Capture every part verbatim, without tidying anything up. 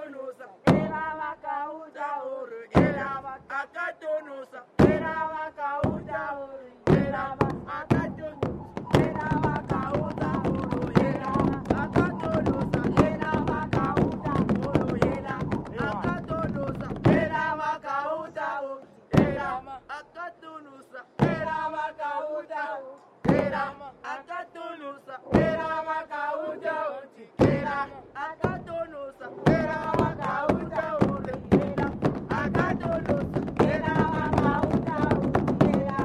akatonosa, era wakauta oro, era akatonosa, era wakauta oro, era akatonosa, era wakauta oro, era akatonosa, era wakauta oro, era akatonosa, era wakauta oro, era akatonosa, era wakauta oro, era akatonosa, era wakauta oro, era akatonosa, era wakauta oro, era akatonosa, era wakauta oro, era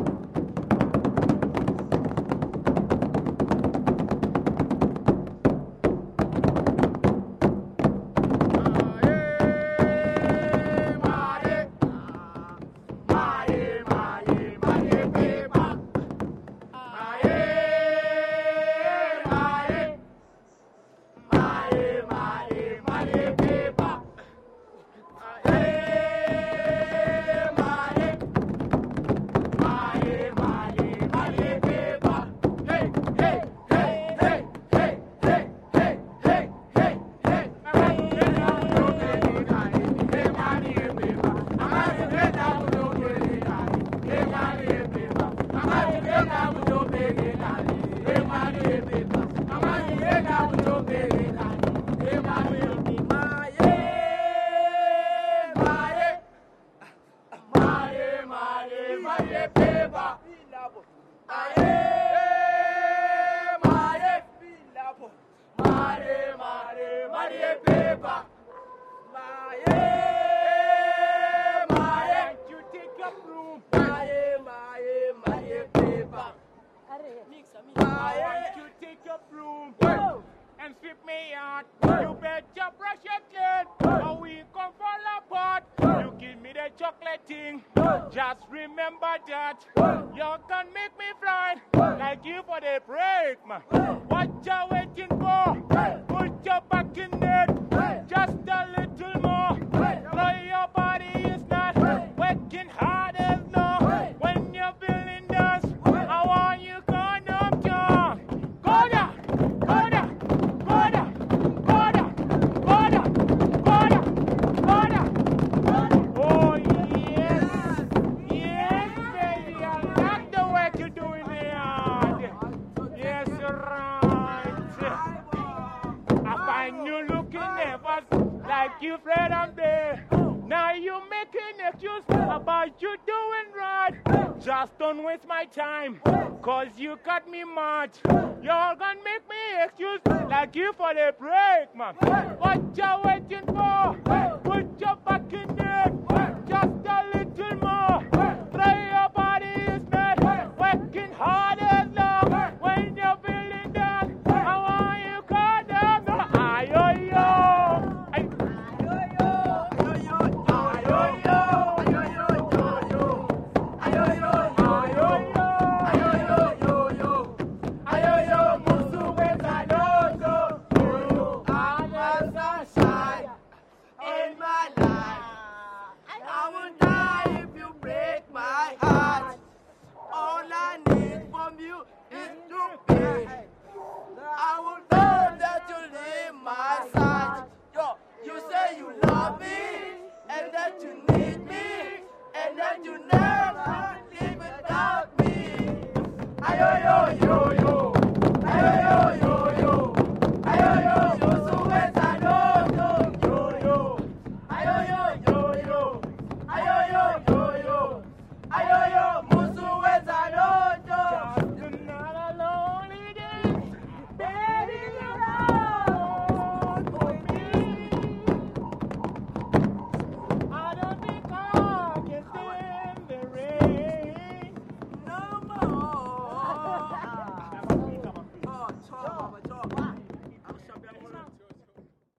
and sweep me out. You better brush your teeth, or we come fall apart. You give me the chocolate thing, just remember that. You can make me fly, like you for the break, man. What you waiting for? Put your back in it, just a little more. Know your body is not working hard as no. When you're feeling dust, I want you going up down. Go down, go down. Oh yes, yes baby, I like the work you're doing there. Yes, right. I find you looking nervous, like you afraid I'm there. Now you making excuse about you doing right. Just don't waste my time, cause you got me mad. You're gonna make me excuse like you for the break, man. What you waiting for? Put your back in it, just a little